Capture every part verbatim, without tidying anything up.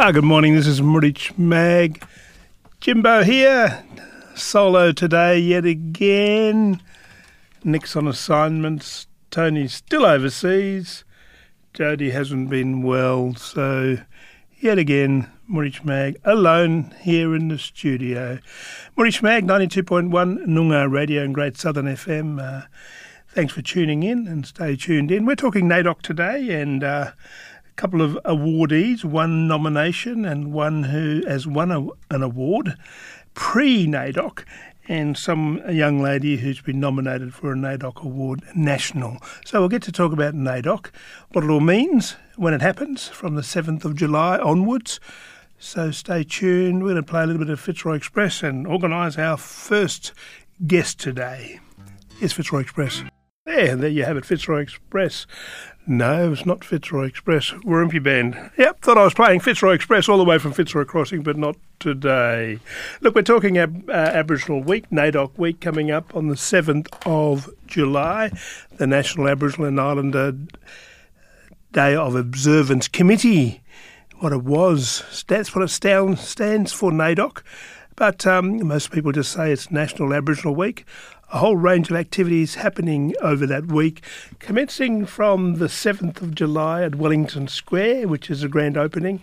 Ah, good morning, this is Murich Mag. Jimbo here, solo today yet again. Nick's on assignments, Tony's still overseas, Jody hasn't been well, so yet again, Murich Mag alone here in the studio. Murich Mag, ninety-two point one Noongar Radio and Great Southern F M. Uh, thanks for tuning in and stay tuned in. We're talking NAIDOC today and uh, a couple of awardees, one nomination and one who has won a, an award pre-NAIDOC, and some a young lady who's been nominated for a NAIDOC award national. So we'll get to talk about NAIDOC, what it all means, when it happens, from the seventh of July onwards. So stay tuned. We're going to play a little bit of Fitzroy Express and organise our first guest today. Here's Fitzroy Express. There, there you have it, Fitzroy Express. No, it's not Fitzroy Express. Warumpi Band. Yep, thought I was playing Fitzroy Express all the way from Fitzroy Crossing, but not today. Look, we're talking Ab- uh, Aboriginal Week, NAIDOC Week, coming up on the seventh of July, the National Aboriginal and Islander Day of Observance Committee. What it was, that's what it stand, stands for, NAIDOC. But um, most people just say it's National Aboriginal Week. A whole range of activities happening over that week, commencing from the seventh of July at Wellington Square, which is a grand opening.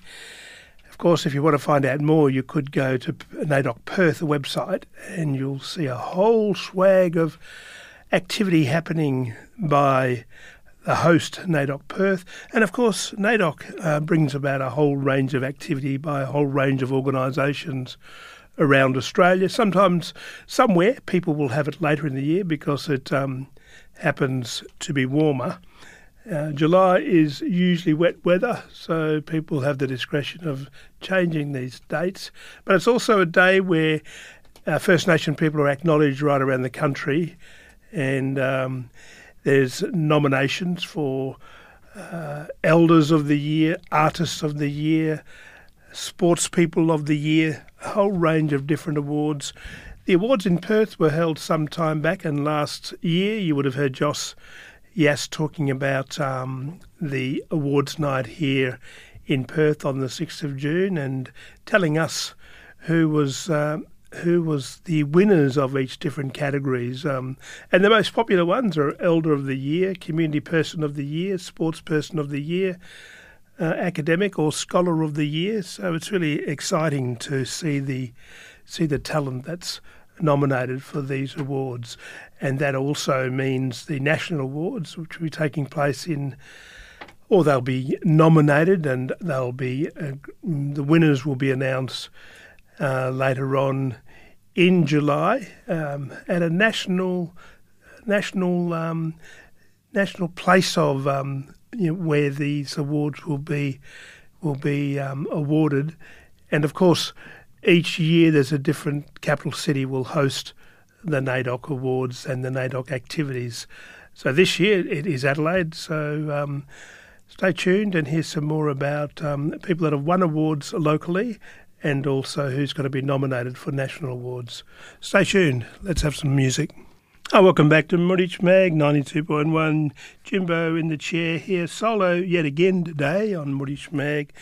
Of course, if you want to find out more, you could go to NAIDOC Perth, the website, and you'll see a whole swag of activity happening by the host, NAIDOC Perth. And of course, NAIDOC uh, brings about a whole range of activity by a whole range of organisations around Australia. Sometimes, somewhere, people will have it later in the year because it um, happens to be warmer. Uh, July is usually wet weather, so people have the discretion of changing these dates. But it's also a day where uh, First Nation people are acknowledged right around the country, and um, there's nominations for uh, Elders of the Year, Artists of the Year, Sports People of the Year, a whole range of different awards. The awards in Perth were held some time back, and last year you would have heard Joss Yass talking about um, the awards night here in Perth on the sixth of June and telling us who was uh, who was the winners of each different categories. Um, and the most popular ones are Elder of the Year, Community Person of the Year, Sports Person of the Year, Uh, academic or scholar of the year. So it's really exciting to see the see the talent that's nominated for these awards. And that also means the national awards, which will be taking place in, or they'll be nominated and they'll be uh, the winners will be announced uh, later on in July um, at a national national um, national place of um, You know, where these awards will be will be um, awarded. And of course, each year there's a different capital city will host the NAIDOC Awards and the NAIDOC activities. So this year it is Adelaide, so um, stay tuned and hear some more about um, people that have won awards locally and also who's going to be nominated for national awards. Stay tuned. Let's have some music. Oh, welcome back to Murich Mag, ninety-two point one. Jimbo in the chair here, solo yet again today on Murich Mag,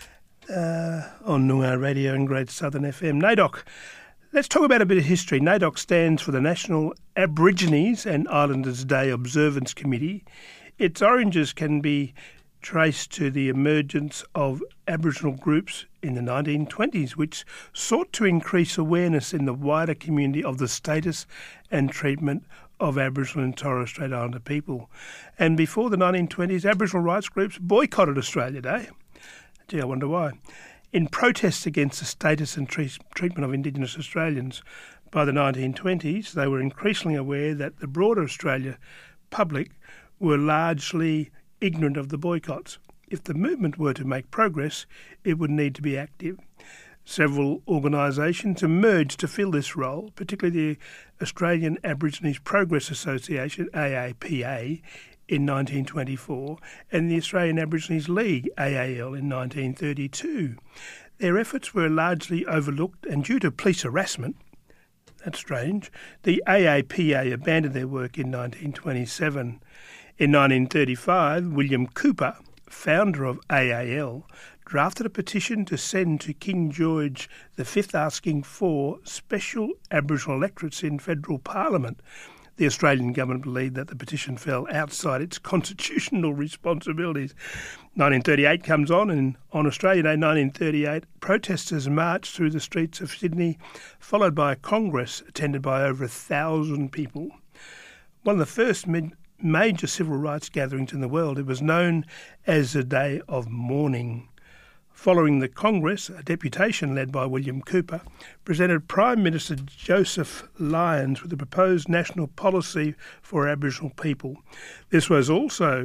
uh, on Noongar Radio and Great Southern F M. NAIDOC. Let's talk about a bit of history. NAIDOC stands for the National Aborigines and Islanders Day Observance Committee. Its origins can be traced to the emergence of Aboriginal groups in the nineteen twenties, which sought to increase awareness in the wider community of the status and treatment of Aboriginal and Torres Strait Islander people. And before the nineteen twenties, Aboriginal rights groups boycotted Australia Day. Gee, I wonder why. In protest against the status and tre- treatment of Indigenous Australians. By the nineteen twenties, they were increasingly aware that the broader Australia public were largely ignorant of the boycotts. If the movement were to make progress, it would need to be active. Several organisations emerged to fill this role, particularly the Australian Aborigines Progress Association, A A P A, in nineteen twenty-four, and the Australian Aborigines League, A A L, in nineteen thirty-two. Their efforts were largely overlooked, and due to police harassment, that's strange, the A A P A abandoned their work in nineteen twenty-seven. In nineteen thirty-five, William Cooper, founder of A A L, drafted a petition to send to King George the Fifth asking for special Aboriginal electorates in federal parliament. The Australian government believed that the petition fell outside its constitutional responsibilities. nineteen thirty-eight comes on, and on Australia Day nineteen thirty-eight, protesters marched through the streets of Sydney, followed by a congress attended by over a thousand people. One of the first mid- major civil rights gatherings in the world, it was known as the Day of Mourning. Following the Congress, a deputation led by William Cooper presented Prime Minister Joseph Lyons with a proposed national policy for Aboriginal people. This was also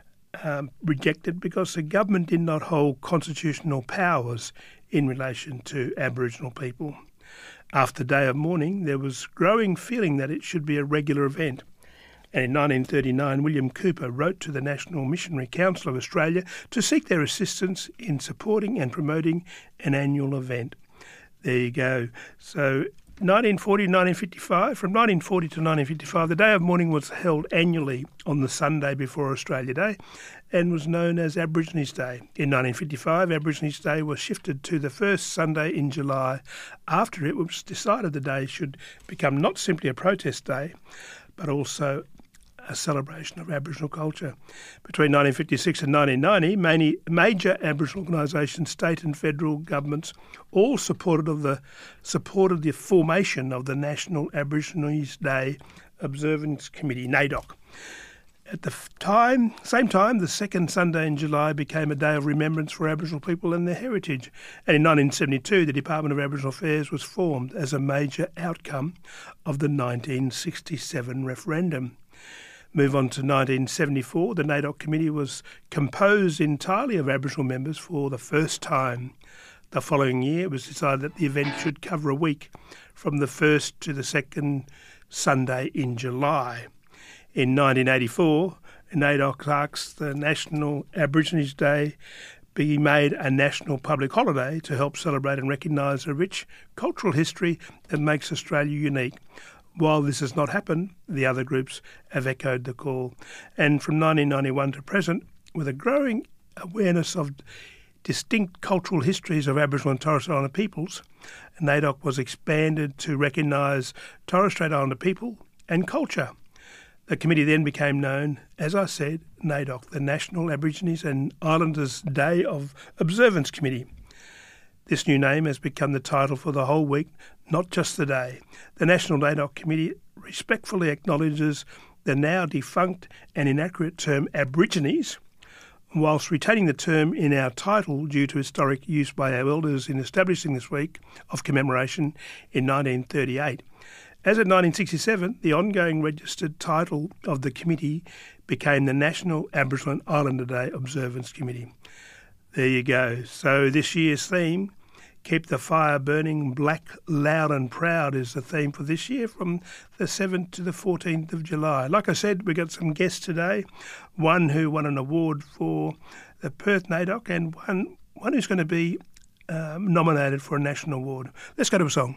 um, rejected because the government did not hold constitutional powers in relation to Aboriginal people. After the Day of Mourning, there was growing feeling that it should be a regular event. And in nineteen thirty-nine, William Cooper wrote to the National Missionary Council of Australia to seek their assistance in supporting and promoting an annual event. There you go. So nineteen forty to nineteen fifty-five, from nineteen forty to nineteen fifty-five, the Day of Mourning was held annually on the Sunday before Australia Day and was known as Aborigines Day. In nineteen fifty-five, Aborigines Day was shifted to the first Sunday in July. After it was decided the day should become not simply a protest day, but also a celebration of Aboriginal culture. Between nineteen fifty-six and nineteen ninety, many major Aboriginal organisations, state and federal governments, all supported of the supported the formation of the National Aborigines Day Observance Committee, NAIDOC. At the time, same time, the second Sunday in July became a day of remembrance for Aboriginal people and their heritage. And in nineteen seventy-two, the Department of Aboriginal Affairs was formed as a major outcome of the nineteen sixty-seven referendum. Move on to nineteen seventy-four, the NAIDOC committee was composed entirely of Aboriginal members for the first time. The following year, it was decided that the event should cover a week from the first to the second Sunday in July. In nineteen eighty-four, NAIDOC asked the National Aborigines Day be made a national public holiday to help celebrate and recognise a rich cultural history that makes Australia unique. While this has not happened, the other groups have echoed the call. And from nineteen ninety-one to present, with a growing awareness of distinct cultural histories of Aboriginal and Torres Strait Islander peoples, NAIDOC was expanded to recognise Torres Strait Islander people and culture. The committee then became known, as I said, NAIDOC, the National Aborigines and Islanders Day of Observance Committee. This new name has become the title for the whole week, not just the day. The National NAIDOC Committee respectfully acknowledges the now defunct and inaccurate term Aborigines, whilst retaining the term in our title due to historic use by our elders in establishing this week of commemoration in nineteen thirty-eight. As of nineteen sixty-seven, the ongoing registered title of the committee became the National Aboriginal and Islander Day Observance Committee. There you go. So this year's theme, Keep the Fire Burning, Black, Loud and Proud, is the theme for this year from the seventh to the fourteenth of July. Like I said, we got some guests today, one who won an award for the Perth NAIDOC and one, one who's going to be um, nominated for a national award. Let's go to a song.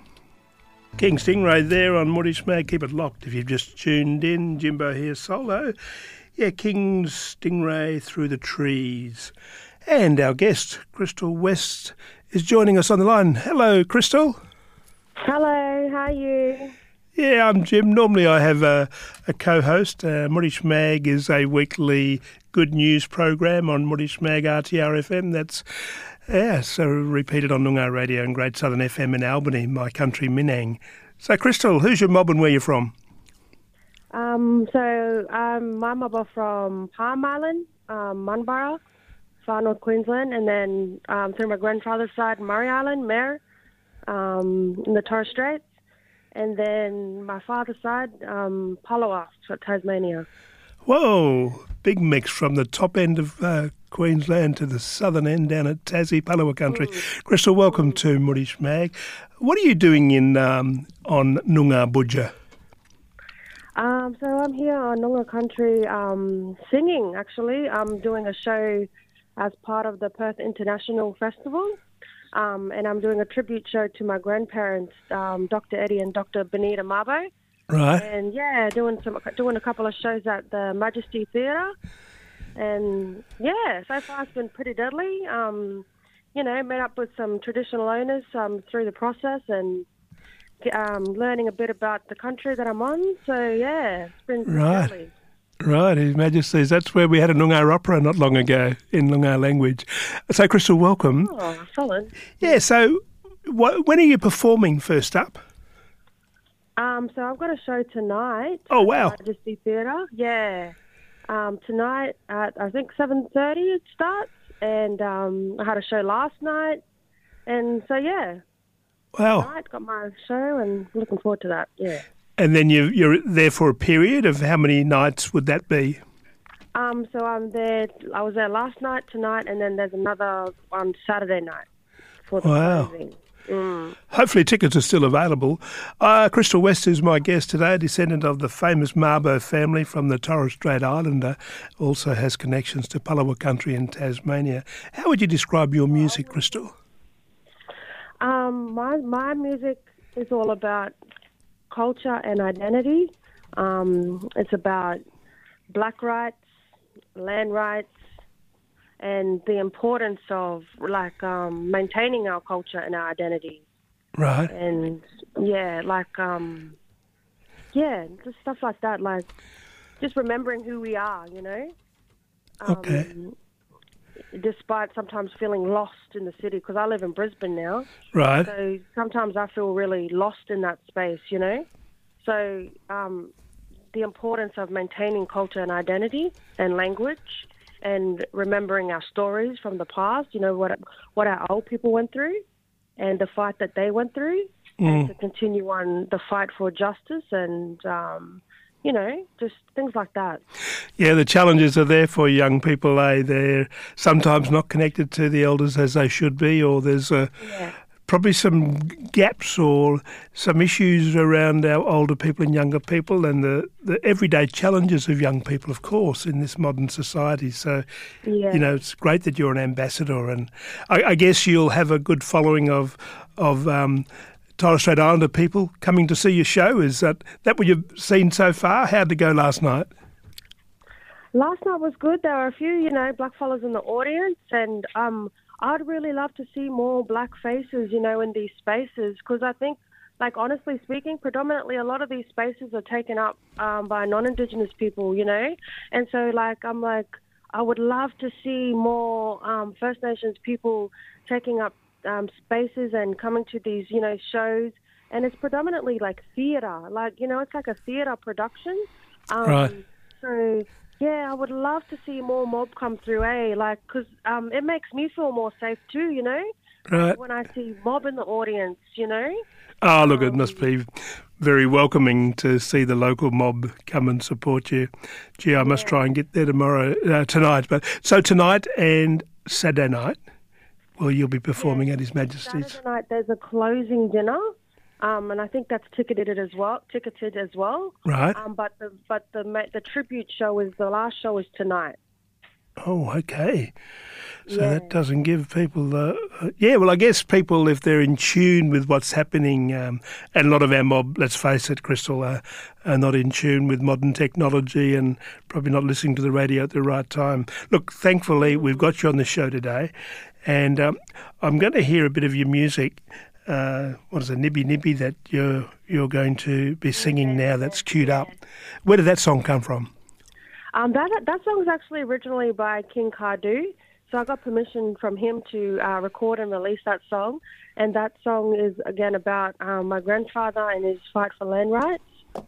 King Stingray there on Moorish Mag. Keep it locked if you've just tuned in. Jimbo here solo. Yeah, King Stingray Through the Trees. And our guest, Crystal West, is joining us on the line. Hello, Crystal. Hello, how are you? Yeah, I'm Jim. Normally I have a, a co-host. Uh, Moorish Mag is a weekly good news program on Moorish Mag R T R F M. That's, yeah, so repeated on Noongar Radio and Great Southern F M in Albany, my country, Minang. So, Crystal, who's your mob and where you're from? Um, so, um, my mob are from Palm Island, um, Munburra, far north Queensland, and then um, through my grandfather's side, Murray Island, Mare, um, in the Torres Straits, and then my father's side, um, Palawa, Tasmania. Whoa, big mix from the top end of uh, Queensland to the southern end down at Tassie, Palawa country. Mm. Crystal, welcome mm. to Moorish Mag. What are you doing in um, on Noongar Budja? Um, so I'm here on Noongar country um, singing, actually. I'm doing a show as part of the Perth International Festival. Um, and I'm doing a tribute show to my grandparents, um, Doctor Eddie and Doctor Benita Mabo. Right. And, yeah, doing some doing a couple of shows at the Majesty Theatre. And, yeah, so far it's been pretty deadly. Um, you know, met up with some traditional owners um, through the process and um, learning a bit about the country that I'm on. So, yeah, it's been Right. lovely. Right, His Majesty's. That's where we had a Noongar opera not long ago in Noongar language. So, Crystal, welcome. Oh, solid. Yeah, so wh- when are you performing first up? Um, so I've got a show tonight. Oh, wow. At Majesty Theatre. Yeah. Um, tonight at, I think, seven thirty it starts. And um, I had a show last night. And so, yeah. Wow. Tonight got my show and looking forward to that, yeah. And then you, you're there for a period of how many nights would that be? Um, so I'm there, I was there last night, tonight, and then there's another on Saturday night for the Wow. closing. Mm. Hopefully tickets are still available. Uh, Crystal West is my guest today, a descendant of the famous Mabo family from the Torres Strait Islander, also has connections to Palawa country in Tasmania. How would you describe your music, Crystal? Um, my, my music is all about culture and identity. Um, it's about black rights, land rights, and the importance of like um, maintaining our culture and our identity. Right. And yeah, like um, yeah, just stuff like that. Like just remembering who we are, you know. Um, Okay. Despite sometimes feeling lost in the city, because I live in Brisbane now. Right. So sometimes I feel really lost in that space, you know. So um, the importance of maintaining culture and identity and language and remembering our stories from the past, you know, what what our old people went through and the fight that they went through, Mm. and to continue on the fight for justice and, um, you know, just things like that. Yeah, the challenges are there for young people, eh? They're sometimes not connected to the elders as they should be, or there's a, Yeah. probably some gaps or some issues around our older people and younger people and the, the everyday challenges of young people, of course, in this modern society. So, Yeah. you know, it's great that you're an ambassador, and I, I guess you'll have a good following of of um, Torres Strait Islander people coming to see your show. Is that, that what you've seen so far? How'd it go last night? Last night was good. There were a few, you know, black fellas in the audience, and um, I'd really love to see more black faces, you know, in these spaces, because I think, like, honestly speaking, predominantly a lot of these spaces are taken up um, by non-Indigenous people, you know, and so, like, I'm like, I would love to see more um, First Nations people taking up um, spaces and coming to these, you know, shows, and it's predominantly like theatre, like, you know, it's like a theatre production. Um, Right. So, yeah, I would love to see more mob come through, eh? Like, because um, it makes me feel more safe too, you know? Right. When I see mob in the audience, you know? Oh, look, it must be very welcoming to see the local mob come and support you. Gee, I must try and get there tomorrow, uh, tonight. But so tonight and Saturday night, well, you'll be performing at His Majesty's. Saturday night there's a closing dinner, um, and I think that's ticketed as well. Ticketed as well. Right. Um, but the but the ma- the tribute show is the last show is tonight. Oh, okay. So Yeah. that doesn't give people the... Uh, yeah, well, I guess people, if they're in tune with what's happening, um, and a lot of our mob, let's face it, Crystal, uh, are not in tune with modern technology and probably not listening to the radio at the right time. Look, thankfully, we've got you on the show today, and um, I'm going to hear a bit of your music. Uh, what is it, Nibby Nibby, that you're, you're going to be singing now that's queued up. Where did that song come from? Um, that that song was actually originally by King Cardu, so I got permission from him to uh, record and release that song. And that song is again about um, my grandfather and his fight for land rights,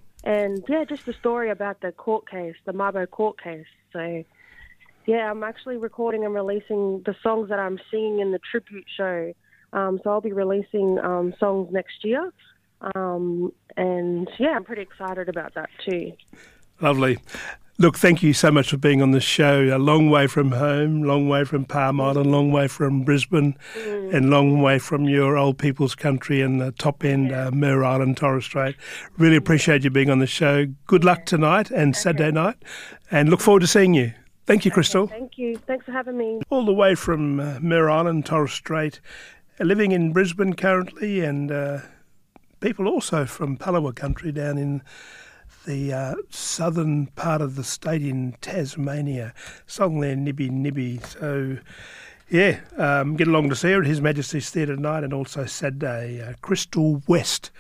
and yeah, just a story about the court case, the Mabo court case. So yeah, I'm actually recording and releasing the songs that I'm singing in the tribute show. Um, so I'll be releasing um, songs next year, um, and yeah, I'm pretty excited about that too. Lovely. Look, thank you so much for being on the show. A long way from home, long way from Palm Island, long way from Brisbane, mm. and long way from your old people's country and the top end, yeah. uh, Mer Island, Torres Strait. Really appreciate you being on the show. Good luck tonight and okay. Saturday night, and look forward to seeing you. Thank you, Crystal. Okay, thank you. Thanks for having me. All the way from uh, Mer Island, Torres Strait, uh, living in Brisbane currently, and uh, people also from Palawa country down in the uh, southern part of the state in Tasmania. Song there, Nibby Nibby. So, Yeah, um, get along to see her at His Majesty's Theatre tonight, and also Saturday, uh, Crystal West.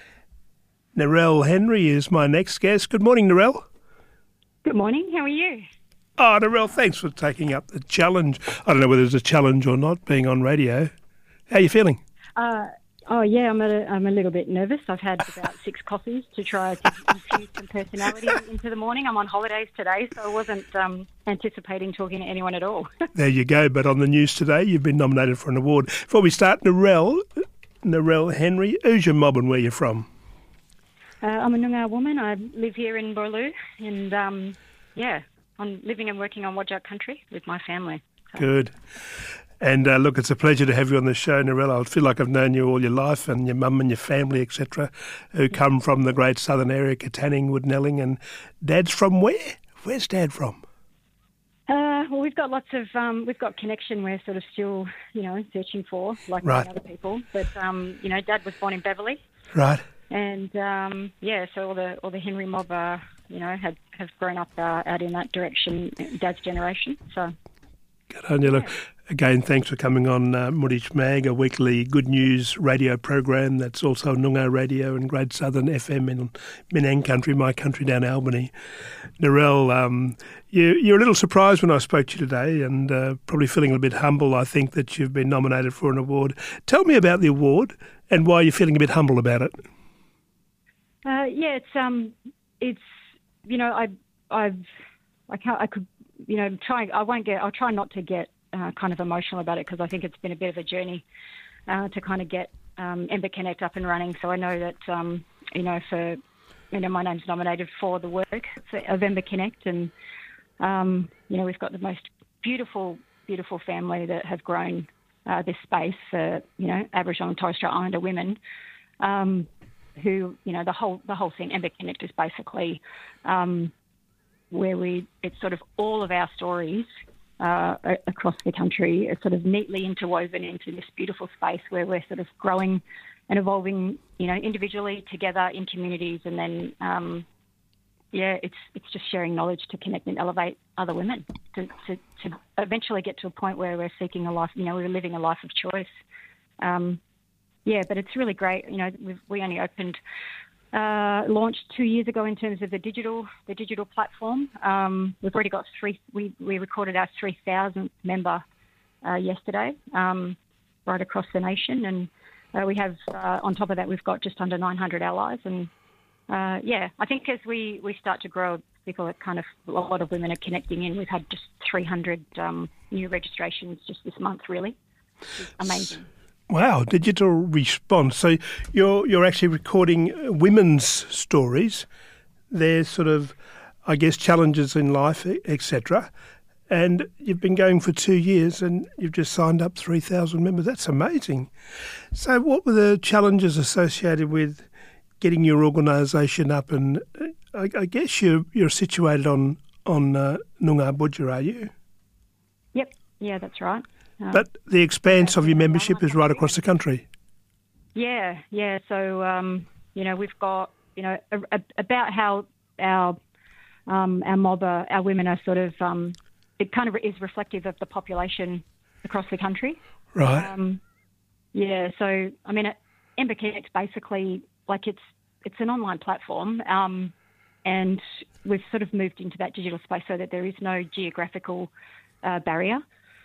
Narelle Henry is my next guest. Good morning, Narelle. Good morning. How are you? Oh, Narelle, thanks for taking up the challenge. I don't know whether it's a challenge or not, being on radio. How are you feeling? Uh, oh, yeah, I'm a, I'm a little bit nervous. I've had about six coffees to try to infuse some personality into the morning. I'm on holidays today, so I wasn't um, anticipating talking to anyone at all. There you go. But on the news today, you've been nominated for an award. Before we start, Narelle, Narelle Henry, who's your mob and where you're from? Uh, I'm a Noongar woman. I live here in Borloo, and, um, yeah, I'm living and working on Whadjuk country with my family. So. Good. And uh, look, it's a pleasure to have you on the show, Narelle. I feel like I've known you all your life, and your mum and your family, et cetera, who come from the great southern area, Katanning, Woodnelling, and Dad's from where? Where's Dad from? Uh, well, we've got lots of, um, we've got connection we're sort of still, you know, searching for, like right. many other people. But, um, you know, Dad was born in Beverley. Right. And, um, yeah, so all the all the Henry mob, uh, you know, have, have grown up uh, out in that direction, Dad's generation. So, good on you. Look, again, thanks for coming on uh, Murich Mag, a weekly good news radio program that's also Noongar Radio and Great Southern F M in Minang Country, my country down Albany. Narelle, um, you, you're a little surprised when I spoke to you today, and uh, probably feeling a bit humble, I think, that you've been nominated for an award. Tell me about the award and why you're feeling a bit humble about it. Uh, yeah, it's um, it's you know, I I've I can't I could you know try I won't get I'll try not to get uh, kind of emotional about it, because I think it's been a bit of a journey uh, to kind of get um, Ember Connect up and running. So I know that um, you know for you know my name's nominated for the work for, of Ember Connect, and um, you know we've got the most beautiful beautiful family that have grown uh, this space for you know Aboriginal and Torres Strait Islander women. Um, who, you know, the whole the whole thing, Ember Connect, is basically um, where we, it's sort of all of our stories uh, across the country are sort of neatly interwoven into this beautiful space where we're sort of growing and evolving, you know, individually, together in communities, and then, um, yeah, it's it's just sharing knowledge to connect and elevate other women to, to, to eventually get to a point where we're seeking a life, you know, we're living a life of choice. Um, Yeah, but it's really great. You know, we've, we only opened, uh, launched two years ago in terms of the digital, the digital platform. Um, we've already got three. We, we recorded our three thousandth member uh, yesterday, um, right across the nation, and uh, we have uh, on top of that we've got just under nine hundred allies. And uh, yeah, I think as we, we start to grow, people are kind of a lot of women are connecting in. We've had just three hundred um, new registrations just this month, really. Which is amazing. Wow, digital response. So you're you're actually recording women's stories, their sort of, I guess, challenges in life, et cetera. And you've been going for two years and you've just signed up three thousand members. That's amazing. So what were the challenges associated with getting your organisation up? And I, I guess you're, you're situated on, on uh, Noongar Budja, are you? Yep, yeah, that's right. Um, but the expanse of your membership is right across the country. Yeah, yeah. So, um, you know, we've got, you know, a, a, about how our um, our mob, are, our women are sort of, um, it kind of is reflective of the population across the country. Right. Um, yeah, so, I mean, Ember Connect basically, like it's, it's an online platform, um, and we've sort of moved into that digital space so that there is no geographical uh, barrier.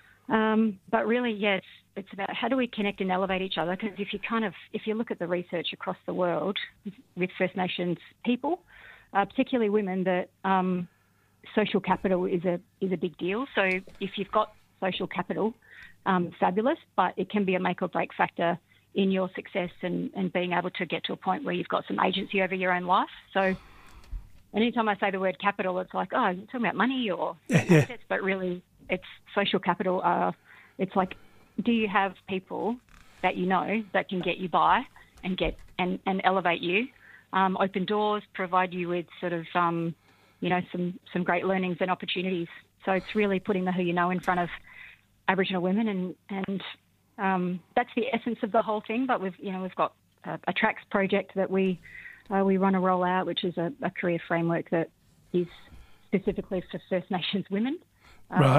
Um, but really, yes, it's about how do we connect and elevate each other? Because if you kind of, if you look at the research across the world with First Nations people, uh, particularly women, that um, social capital is a is a big deal. So if you've got social capital, um, fabulous, but it can be a make or break factor in your success and, and being able to get to a point where you've got some agency over your own life. So anytime I say the word capital, it's like, oh, you're talking about money or yeah, yeah. assets, but really it's social capital. Uh, it's like, do you have people that you know that can get you by and get and, and elevate you, um, open doors, provide you with sort of, um, you know, some, some great learnings and opportunities. So it's really putting the who you know in front of Aboriginal women, and and um, that's the essence of the whole thing. But we've, you know, we've got a, a tracks project that we uh, we run a rollout, which is a, a career framework that is specifically for First Nations women. Um, Right.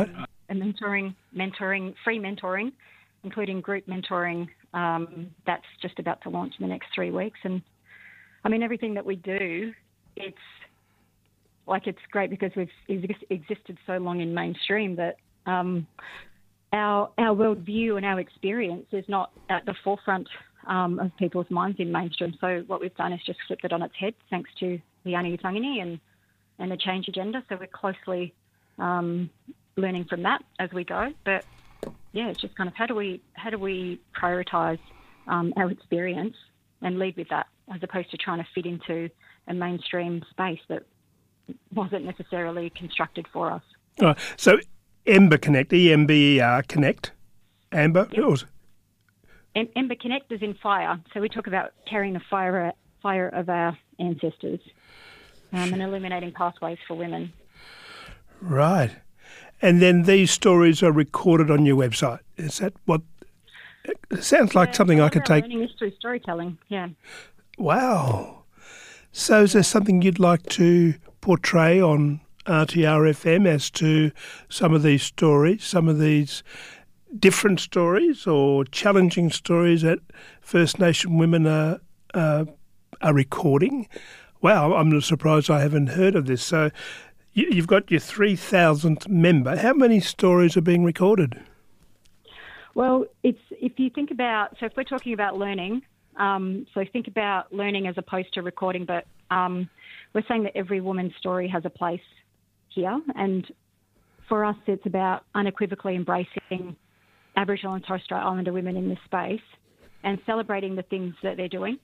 a mentoring, mentoring, free mentoring, including group mentoring. Um, that's just about to launch in the next three weeks. And I mean, everything that we do, it's like it's great because we've ex- existed so long in mainstream that um, our our worldview and our experience is not at the forefront um, of people's minds in mainstream. So what we've done is just flipped it on its head, thanks to the Annie Tangini and and the change agenda. So we're closely um, learning from that as we go. But yeah, it's just kind of how do we how do we prioritise um, our experience and lead with that, as opposed to trying to fit into a mainstream space that wasn't necessarily constructed for us. Oh, so Ember Connect, E M B E R Connect, Amber. Yep. Em- Ember Connect is in fire. So we talk about carrying the fire fire of our ancestors um, and illuminating pathways for women. Right. And then these stories are recorded on your website. Is that what? It sounds like yeah, something I could take. Learning is through storytelling. Yeah. Wow. So is there something you'd like to portray on R T R F M as to some of these stories, some of these different stories or challenging stories that First Nation women are uh, are recording? Wow, I'm surprised I haven't heard of this. So you, you've got your three thousandth member. How many stories are being recorded? Well, it's if you think about, so if we're talking about learning, um, so think about learning as opposed to recording, but um, we're saying that every woman's story has a place here. And for us, it's about unequivocally embracing Aboriginal and Torres Strait Islander women in this space and celebrating the things that they're doing.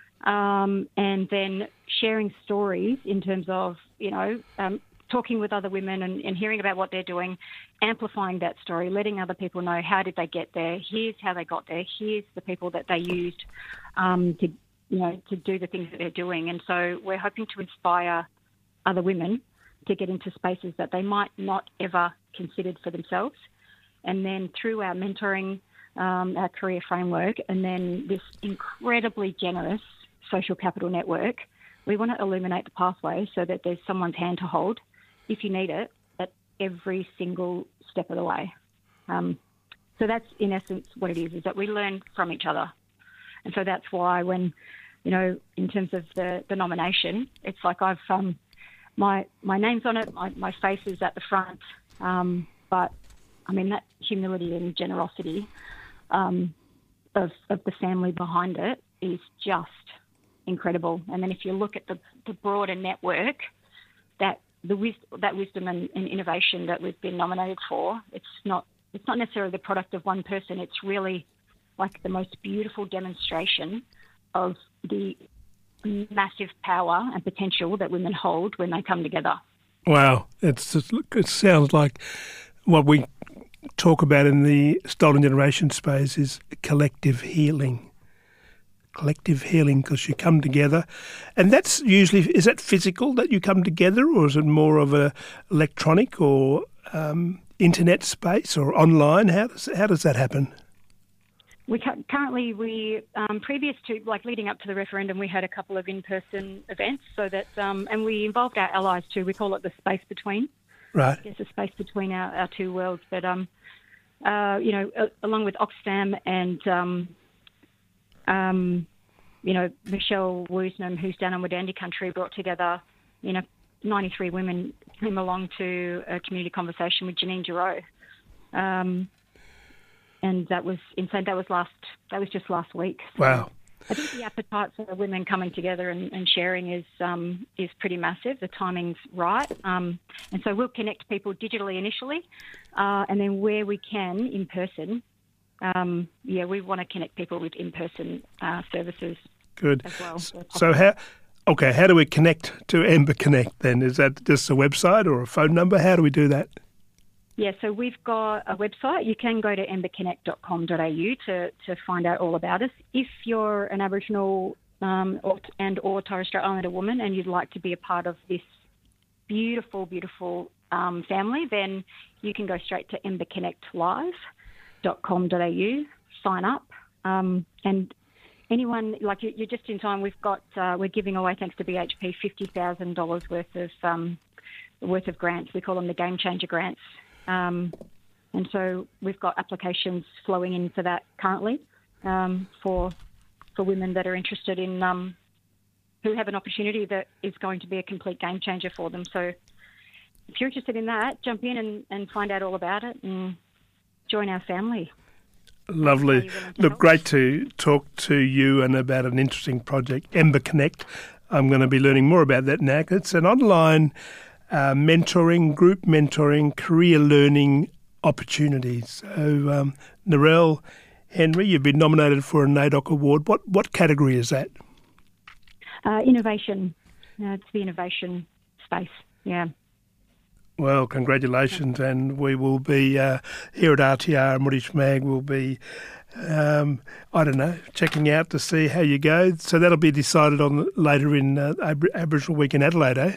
Um, and then sharing stories in terms of, you know, um, talking with other women and, and hearing about what they're doing, amplifying that story, letting other people know how did they get there, here's how they got there, here's the people that they used um, to, you know, to do the things that they're doing. And so we're hoping to inspire other women to get into spaces that they might not ever considered for themselves. And then through our mentoring, um, our career framework, and then this incredibly generous social capital network, we want to illuminate the pathway so that there's someone's hand to hold, if you need it, at every single step of the way. Um, so that's, in essence, what it is, is that we learn from each other. And so that's why when, you know, in terms of the, the nomination, it's like I've, um, my my name's on it, my, my face is at the front, um, but, I mean, that humility and generosity um, of, of the family behind it is just incredible. And then if you look at the, the broader network, that the wis- that wisdom and, and innovation that we've been nominated for, it's not it's not necessarily the product of one person. It's really like the most beautiful demonstration of the massive power and potential that women hold when they come together. Wow, it's just, it sounds like what we talk about in the Stolen Generation space is collective healing. Collective healing, because you come together, and that's usually, is that physical that you come together, or is it more of a electronic or um, internet space or online? How does how does that happen? We cu- currently we um, previous to like leading up to the referendum, we had a couple of in-person events, so that um, and we involved our allies too. We call it the space between. Right. There's a space between our, our two worlds, but um, uh, you know, uh, along with Oxfam and um. Um, you know, Michelle Woosnam, who's down on Wadandi country, brought together, you know, ninety-three women came along to a community conversation with Janine Giroux. Um, and that was insane. That was last, that was just last week. So wow. I think the appetite for women coming together and, and sharing is um, is pretty massive. The timing's right. Um, and so we'll connect people digitally initially, uh, and then where we can in person, Um, yeah, we want to connect people with in-person uh, services. Good. As well. So how? Okay, how do we connect to Ember Connect then? Is that just a website or a phone number? How do we do that? Yeah, so we've got a website. You can go to ember connect dot com dot a u to, to find out all about us. If you're an Aboriginal um, or, and or Torres Strait Islander woman and you'd like to be a part of this beautiful, beautiful um, family, then you can go straight to ember connect live dot com dot a u, sign up, um, and anyone, like you, you're just in time, we've got, uh, we're giving away, thanks to B H P, fifty thousand dollars worth of um, worth of grants. We call them the Game Changer grants. Um, And so we've got applications flowing in for that currently um, for for women that are interested in, um, who have an opportunity that is going to be a complete game changer for them. So if you're interested in that, jump in and, and find out all about it and join our family. Lovely. Look, great to talk to you and about an interesting project, Ember Connect. I'm going to be learning more about that now. It's an online uh, mentoring, group mentoring, career learning opportunities. So, um, Narelle Henry, you've been nominated for a NAIDOC award. What what category is that? Uh, innovation. Uh, it's the innovation space, yeah. Well, congratulations, and we will be, uh, here at R T R and Moorish Mag, will be, um, I don't know, checking out to see how you go. So that'll be decided on later in uh, Ab- Aboriginal Week in Adelaide, eh?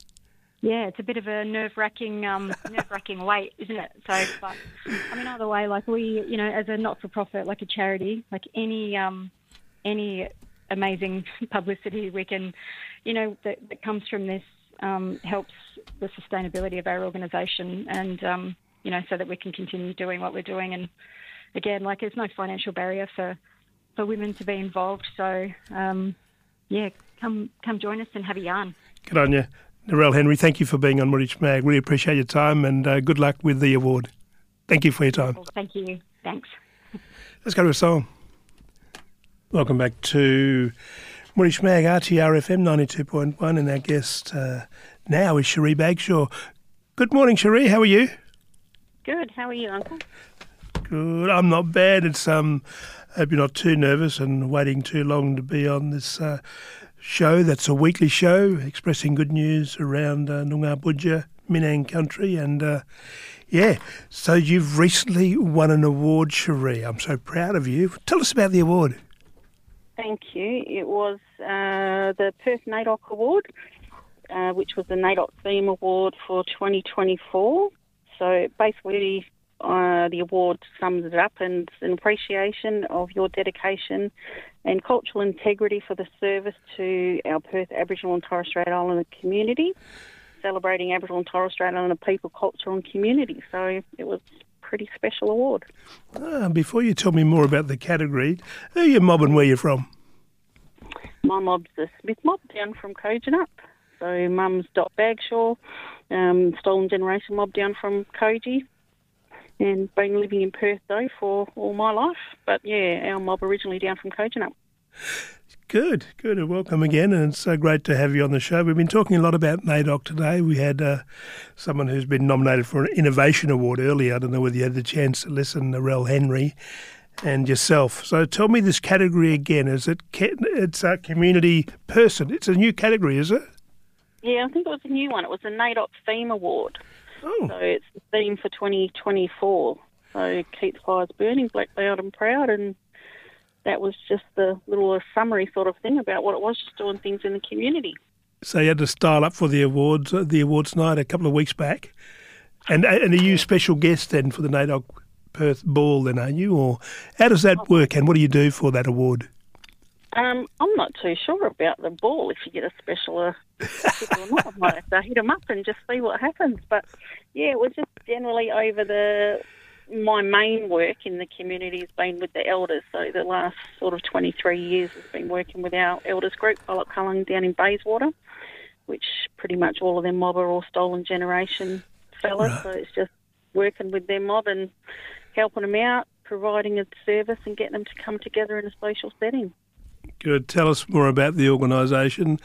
Yeah, it's a bit of a nerve-wracking, um, nerve-wracking wait, isn't it? So, but, I mean, either way, like we, you know, as a not-for-profit, like a charity, like any, um, any amazing publicity we can, you know, that, that comes from this um, helps the sustainability of our organisation, and um, you know, so that we can continue doing what we're doing. And again, like there's no financial barrier for for women to be involved. So um, yeah, come come join us and have a yarn. Good on you, Narelle Henry. Thank you for being on Moorish Mag. Really appreciate your time, and uh, good luck with the award. Thank you for your time. Thank you. Thanks. Let's go to a song. Welcome back to Moorish Mag, R T R F M ninety-two point one, and our guest uh, now is Cherie Bagshaw. Good morning, Cherie. How are you? Good. How are you, Uncle? Good. I'm not bad. It's um, I hope you're not too nervous and waiting too long to be on this uh, show. That's a weekly show expressing good news around uh, Noongar Boodja, Minang country, and uh, yeah. So you've recently won an award, Cherie. I'm so proud of you. Tell us about the award. Thank you. It was uh, the Perth NAIDOC Award, uh, which was the NAIDOC Theme Award for twenty twenty-four. So basically, uh, the award sums it up, and it's an appreciation of your dedication and cultural integrity for the service to our Perth Aboriginal and Torres Strait Islander community, celebrating Aboriginal and Torres Strait Islander people, culture and community. So it was pretty special award. Ah, before you tell me more about the category, who are you mob and where you're from? My mob's the Smith mob down from Kojonup. So mum's Dot Bagshaw, um, Stolen Generation mob down from Koji, and been living in Perth though for all my life. But yeah, our mob originally down from Kojonup. Good, good, and welcome again, and it's so great to have you on the show. We've been talking a lot about NAIDOC today. We had uh, someone who's been nominated for an Innovation Award earlier. I don't know whether you had the chance to listen, Narelle Henry, and yourself. So tell me this category again. Is it, it's a community person? It's a new category, is it? Yeah, I think it was a new one. It was the NAIDOC Theme Award. Oh. So it's the theme for twenty twenty-four. So Keep the Fires Burning, Black, Loud and Proud, and that was just the little summary sort of thing about what it was, just doing things in the community. So you had to style up for the awards, uh, the awards night a couple of weeks back. And, and are you special guest then for the NAIDOC Perth Ball then, are you? Or how does that work, and what do you do for that award? Um, I'm not too sure about the ball, if you get a special uh, or not. I might have to hit them up and just see what happens. But, yeah, we're just generally over the... My main work in the community has been with the elders. So the last sort of twenty-three years has been working with our elders group, Pollock Cullen, down in Bayswater, which pretty much all of them mob are all Stolen Generation fellas. Right. So it's just working with their mob and helping them out, providing a service and getting them to come together in a social setting. Good. Tell us more about the organisation.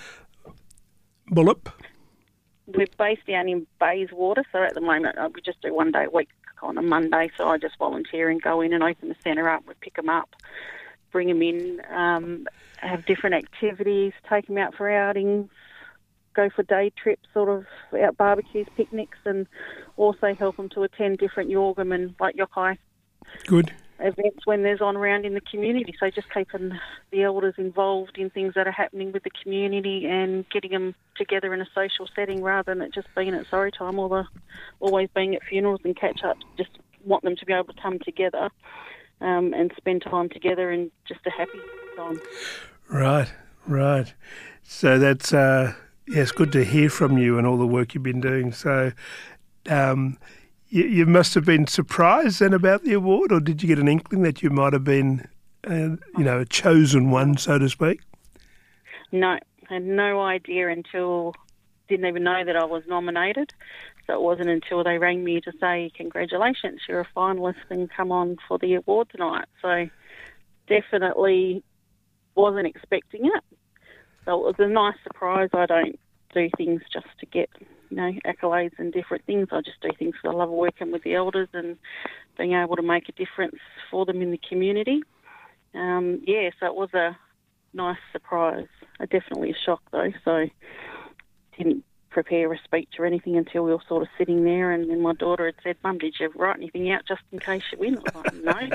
Bullip. We're based down in Bayswater, so at the moment uh, we just do one day a week on a Monday, so I just volunteer and go in and open the centre up. We pick them up, bring them in, um, have different activities, take them out for outings, go for day trips, sort of out barbecues, picnics, and also help them to attend different Yorgum and like Yokai Good. events when there's on around in the community. So just keeping the elders involved in things that are happening with the community and getting them together in a social setting rather than it just being at sorry time or the, always being at funerals and catch up. Just want them to be able to come together um, and spend time together and just a happy time. Right, right. So that's, uh, yeah, it's good to hear from you and all the work you've been doing. So, um, you, you must have been surprised then about the award, or did you get an inkling that you might have been, uh, you know, a chosen one, so to speak? No, I had no idea until, didn't even know that I was nominated. So it wasn't until they rang me to say, congratulations, you're a finalist and come on for the award tonight. So definitely wasn't expecting it. So it was a nice surprise. I don't do things just to get, you know, accolades and different things. I just do things because I love working with the elders and being able to make a difference for them in the community. Um, yeah, so it was a nice surprise. Uh, definitely a shock though, so didn't prepare a speech or anything until we were sort of sitting there, and then my daughter had said, Mum, did you write anything out just in case you win? I was like, no.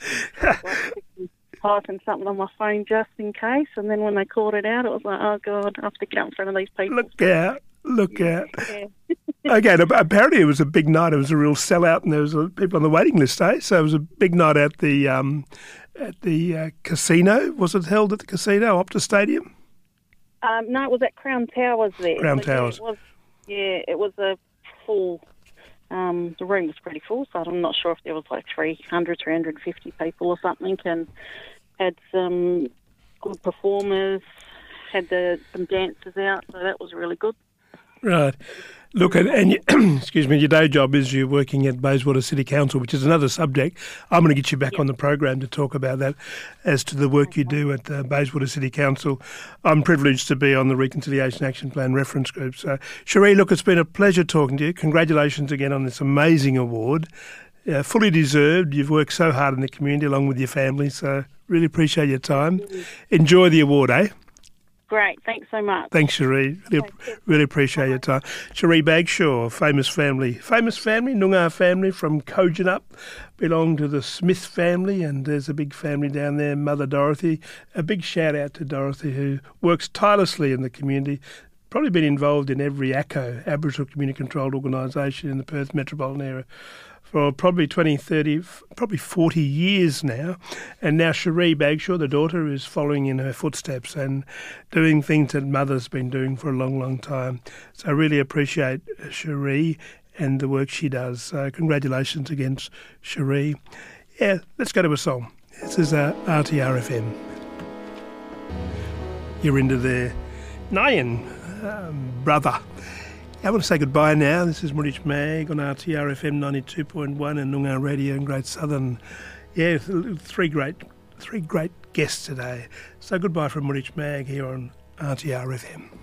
I was like, typing something on my phone just in case, and then when they called it out, it was like, oh God, I have to get up in front of these people. Look out, look out. Yeah. Okay, apparently it was a big night. It was a real sellout, and there was people on the waiting list, eh? So it was a big night at the um, at the uh, casino. Was it held at the casino, Optus Stadium? Um, no, it was at Crown Towers there. Crown so, Towers. Yeah, it was, yeah, it was a full, um, the room was pretty full, so I'm not sure if there was like three hundred, three hundred fifty people or something, and had some good performers, had the, some dancers out, so that was really good. Right. Look, and, and you, excuse me, your day job is you're working at Bayswater City Council, which is another subject. I'm going to get you back Yep. on the program to talk about that as to the work you do at uh, Bayswater City Council. I'm privileged to be on the Reconciliation Action Plan reference group. So, Cherie, look, it's been a pleasure talking to you. Congratulations again on this amazing award. Uh, fully deserved. You've worked so hard in the community along with your family, so really appreciate your time. Mm-hmm. Enjoy the award, eh? Great, thanks so much. Thanks, Cherie. Really, really appreciate your time. Cherie Bagshaw, famous family. Famous family, Noongar family from Kojonup, belong to the Smith family, and there's a big family down there, Mother Dorothy. A big shout out to Dorothy, who works tirelessly in the community. Probably been involved in every A C O, Aboriginal Community Controlled Organisation in the Perth metropolitan area, for probably twenty, thirty, probably forty years now. And now Cherie Bagshaw, the daughter, is following in her footsteps and doing things that Mother's been doing for a long, long time. So I really appreciate Cherie and the work she does. So congratulations again, Cherie. Yeah, let's go to a song. This is uh, R T R F M. You're into there. Nyan, um, brother. I want to say goodbye now. This is Murich Mag on R T R F M ninety-two point one and Noongar Radio and Great Southern. Yeah, three great, three great guests today. So goodbye from Murich Mag here on R T R F M.